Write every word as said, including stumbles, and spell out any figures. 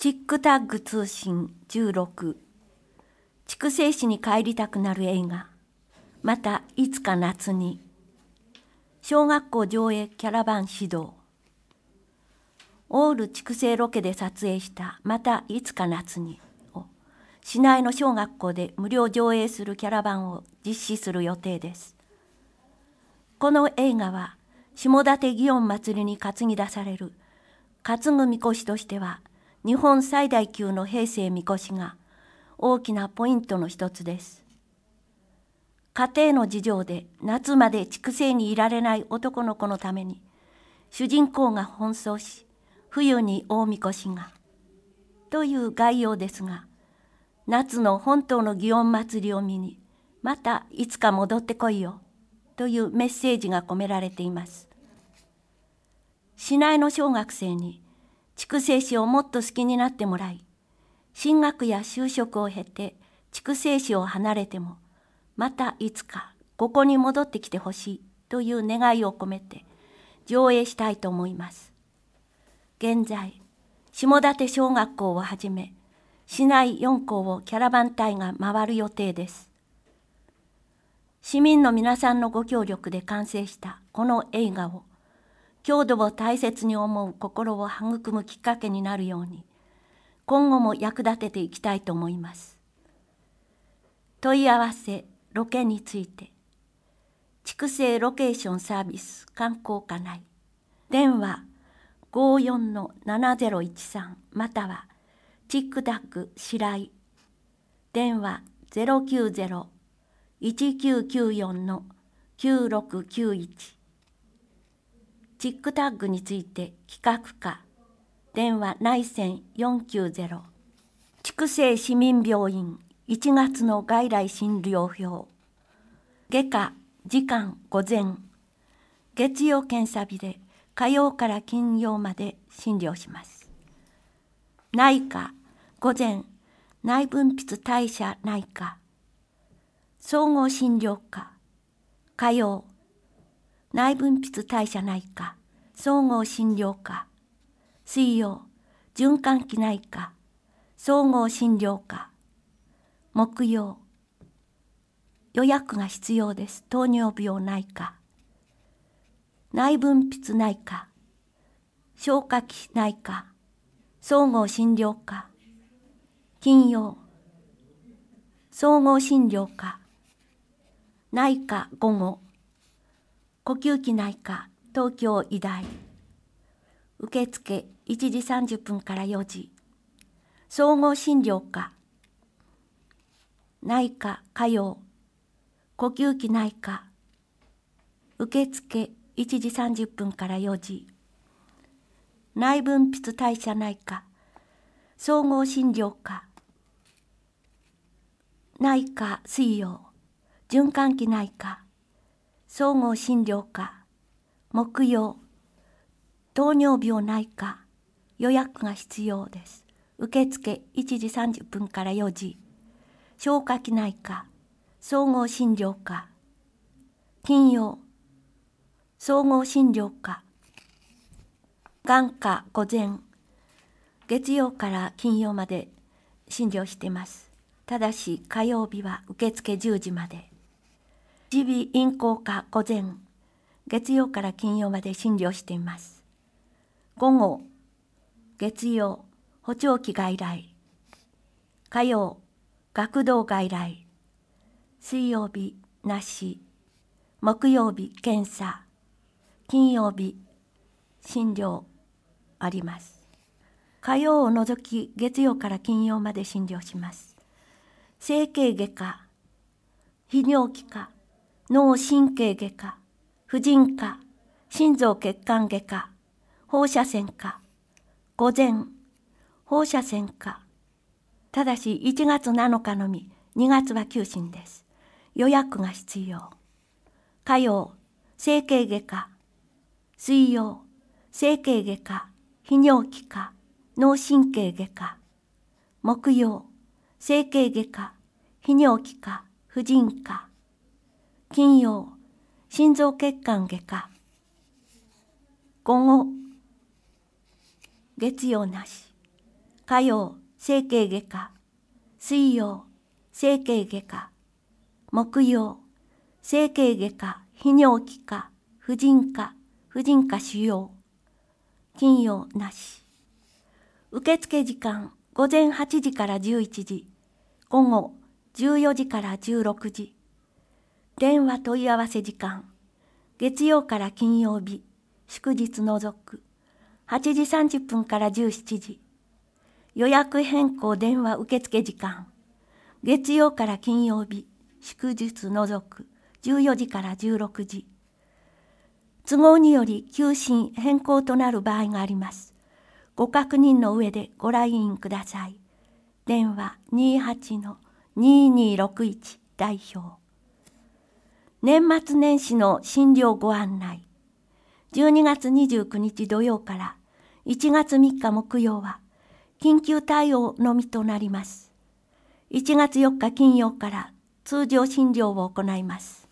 チックタッグ通信じゅうろく、筑西市に帰りたくなる映画、またいつか夏に、小学校上映キャラバン始動、オール筑西ロケで撮影したまたいつか夏にを市内の小学校で無料上映するキャラバンを実施する予定です。この映画は下館祇園祭に担ぎ出される担ぐみこしとしては日本最大級の平成みこしが大きなポイントの一つです。家庭の事情で夏まで筑西にいられない男の子のために主人公が奔走し冬に大みこしがという概要ですが、夏の本当の祇園祭りを見にまたいつか戻ってこいよというメッセージが込められています。市内の小学生に筑西市をもっと好きになってもらい、進学や就職を経て筑西市を離れてもまたいつかここに戻ってきてほしいという願いを込めて上映したいと思います。現在、下館小学校をはじめ市内よん校をキャラバン隊が回る予定です。市民の皆さんのご協力で完成したこの映画を郷土を大切に思う心を育むきっかけになるように今後も役立てていきたいと思います。問い合わせ、ロケについて筑西ロケーションサービス観光課内電話 ごーよんのななゼロいちさん またはチックタッグ白井電話 ゼロきゅうゼロ いちきゅうきゅうよんのきゅうろくきゅういちチックタッグについて企画課電話内線よんきゅうゼロ筑西市民病院いちがつの外来診療表外科時間午前月曜検査日で火曜から金曜まで診療します。内科午前内分泌代謝内科総合診療科火曜内分泌代謝内科総合診療科水曜循環器内科総合診療科木曜予約が必要です。糖尿病内科内分泌内科消化器内科総合診療科金曜総合診療科内科午後呼吸器内科東京医大受付いちじさんじゅっぷんからよじ総合診療科内科火曜呼吸器内科受付いちじさんじゅっぷんからよじ内分泌代謝内科総合診療科内科水曜循環器内科総合診療科木曜糖尿病内科予約が必要です。受付いちじさんじゅっぷんからよじ消化器内科総合診療科金曜総合診療科眼科午前月曜から金曜まで診療しています。ただし火曜日は受付じゅうじまで耳鼻咽喉科午前月曜から金曜まで診療しています。午後月曜補聴器外来火曜学童外来水曜日なし木曜日検査金曜日診療あります。火曜を除き月曜から金曜まで診療します。整形外科泌尿器科脳神経外科婦人科心臓血管外科放射線科午前放射線科ただしいちがつなのかのみにがつは休診です。予約が必要。火曜整形外科水曜整形外科泌尿器科脳神経外科木曜整形外科泌尿器科婦人科金曜心臓血管外科午後月曜なし火曜、整形外科。水曜、整形外科。木曜、整形外科、泌尿器科、婦人科、婦人科腫瘍。金曜なし。受付時間、午前はちじからじゅういちじ、午後じゅうよじからじゅうろくじ。電話問い合わせ時間、月曜から金曜日、祝日除く、はちじさんじゅっぷんからじゅうしちじ。予約変更電話受付時間、月曜から金曜日、祝日除く、じゅうよじからじゅうろくじ。都合により休診変更となる場合があります。ご確認の上でご来院ください。電話 にーはちのにーにーろくいち 代表。年末年始の診療ご案内。じゅうにがつにじゅうくにち土曜からいちがつみっか木曜は緊急対応のみとなります。いちがつよっか金曜から通常診療を行います。